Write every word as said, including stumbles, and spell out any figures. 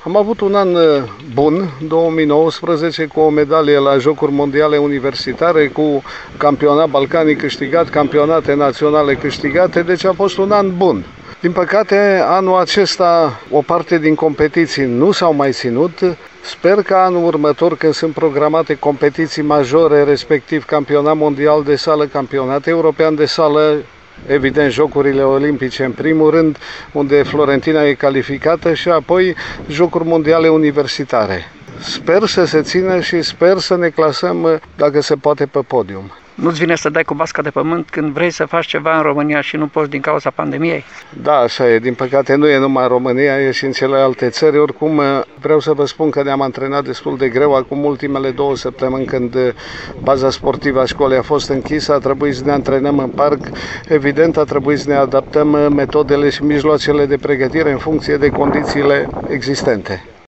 Am avut un an bun, două mii nouăsprezece, cu o medalie la Jocuri Mondiale Universitare, cu campionat balcanic câștigat, campionate naționale câștigate, deci a fost un an bun. Din păcate, anul acesta, o parte din competiții nu s-au mai ținut. Sper că anul următor, când sunt programate competiții majore, respectiv campionat mondial de sală, campionat european de sală, evident Jocurile Olimpice în primul rând, unde Florentina e calificată, și apoi Jocuri Mondiale Universitare. Sper să se țină și sper să ne clasăm, dacă se poate, pe podium. Nu-ți vine să dai cu basca de pământ când vrei să faci ceva în România și nu poți din cauza pandemiei? Da, așa e. Din păcate nu e numai în România, e și în celelalte țări. Oricum, vreau să vă spun că ne-am antrenat destul de greu. Acum ultimele două săptămâni, când baza sportivă a școlii a fost închisă, a trebuit să ne antrenăm în parc. Evident, a trebuit să ne adaptăm metodele și mijloacele de pregătire în funcție de condițiile existente.